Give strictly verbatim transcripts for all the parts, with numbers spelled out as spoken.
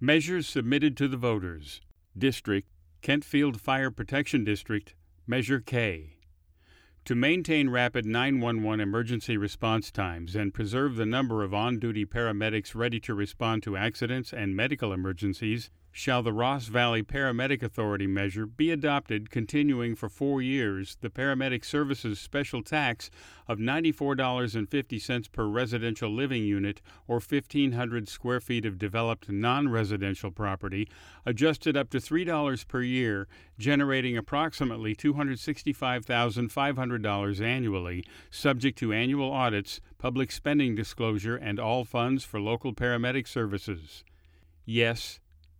Measures submitted to the voters. District, Kentfield Fire Protection District, Measure K. To maintain rapid nine one one emergency response times and preserve the number of on-duty paramedics ready to respond to accidents and medical emergencies, shall the Ross Valley Paramedic Authority measure be adopted, continuing for four years the Paramedic Services special tax of ninety-four dollars and fifty cents per residential living unit or fifteen hundred square feet of developed non-residential property, adjusted up to three dollars per year, generating approximately two hundred sixty-five thousand five hundred dollars annually, subject to annual audits, public spending disclosure, and all funds for local paramedic services. Yes.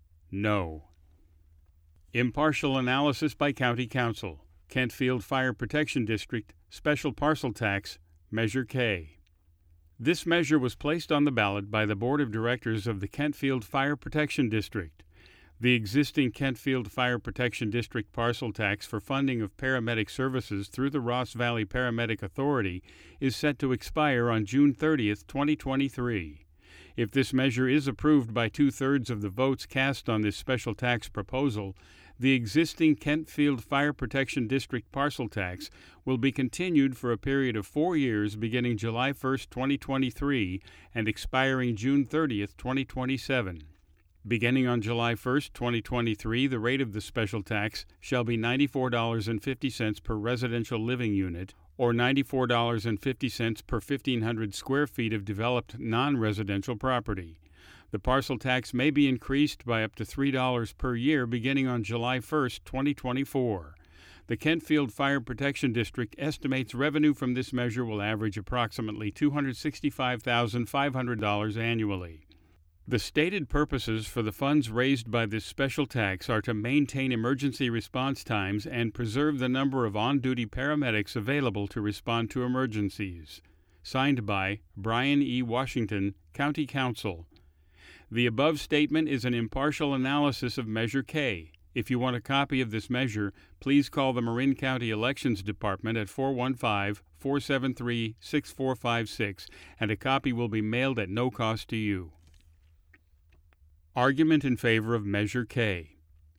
No. Impartial analysis by County Council. Kentfield Fire Protection District, Special Parcel Tax, Measure K. This measure was placed on the ballot by the Board of Directors of the Kentfield Fire Protection District. The existing Kentfield Fire Protection District parcel tax for funding of paramedic services through the Ross Valley Paramedic Authority is set to expire on June thirtieth, twenty twenty-three. If this measure is approved by two-thirds of the votes cast on this special tax proposal, the existing Kentfield Fire Protection District parcel tax will be continued for a period of four years beginning July first, twenty twenty-three and expiring June thirtieth, twenty twenty-seven. Beginning on July first, twenty twenty-three, the rate of the special tax shall be ninety-four dollars and fifty cents per residential living unit, or ninety-four dollars and fifty cents per fifteen hundred square feet of developed non-residential property. The parcel tax may be increased by up to three dollars per year beginning on July first, twenty twenty-four. The Kentfield Fire Protection District estimates revenue from this measure will average approximately two hundred sixty-five thousand five hundred dollars annually. The stated purposes for the funds raised by this special tax are to maintain emergency response times and preserve the number of on-duty paramedics available to respond to emergencies. Signed by Brian E. Washington, County Council. The above statement is an impartial analysis of Measure K. If you want a copy of this measure, please call the Marin County Elections Department at four one five, four seven three, six four five six, and a copy will be mailed at no cost to you. Argument in favor of Measure K.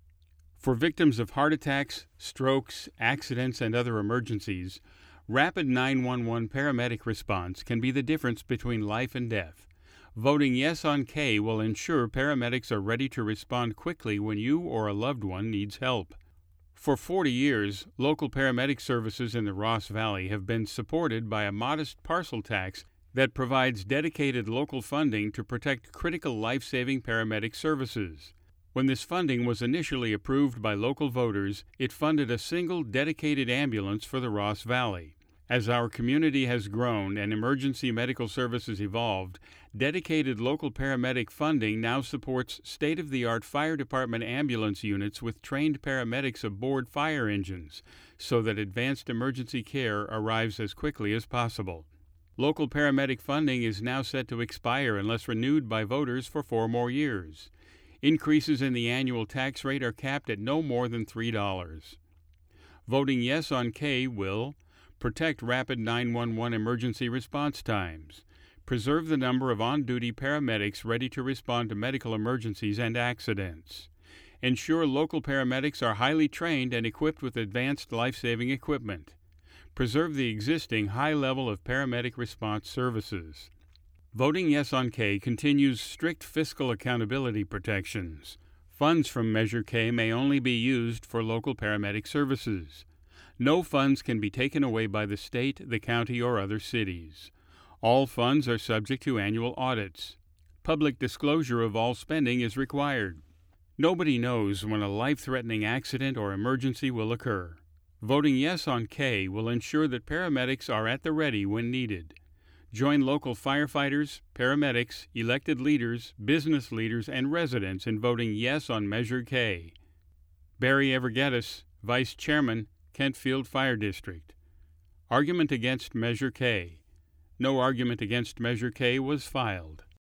For victims of heart attacks, strokes, accidents, and other emergencies, rapid nine one one paramedic response can be the difference between life and death. Voting yes on K will ensure paramedics are ready to respond quickly when you or a loved one needs help. For forty years, local paramedic services in the Ross Valley have been supported by a modest parcel tax that provides dedicated local funding to protect critical life-saving paramedic services. When this funding was initially approved by local voters, it funded a single dedicated ambulance for the Ross Valley. As our community has grown and emergency medical services evolved, dedicated local paramedic funding now supports state-of-the-art fire department ambulance units with trained paramedics aboard fire engines, so that advanced emergency care arrives as quickly as possible. Local paramedic funding is now set to expire unless renewed by voters for four more years. Increases in the annual tax rate are capped at no more than three dollars. Voting yes on K will protect rapid nine one one emergency response times, preserve the number of on-duty paramedics ready to respond to medical emergencies and accidents, ensure local paramedics are highly trained and equipped with advanced life-saving equipment, preserve the existing high level of paramedic response services. Voting yes on K continues strict fiscal accountability protections. Funds from Measure K may only be used for local paramedic services. No funds can be taken away by the state, the county, or other cities. All funds are subject to annual audits. Public disclosure of all spending is required. Nobody knows when a life-threatening accident or emergency will occur. Voting yes on K will ensure that paramedics are at the ready when needed. Join local firefighters, paramedics, elected leaders, business leaders, and residents in voting yes on Measure K. Barry Evergettis, Vice Chairman, Kentfield Fire District. Argument against Measure K. No argument against Measure K was filed.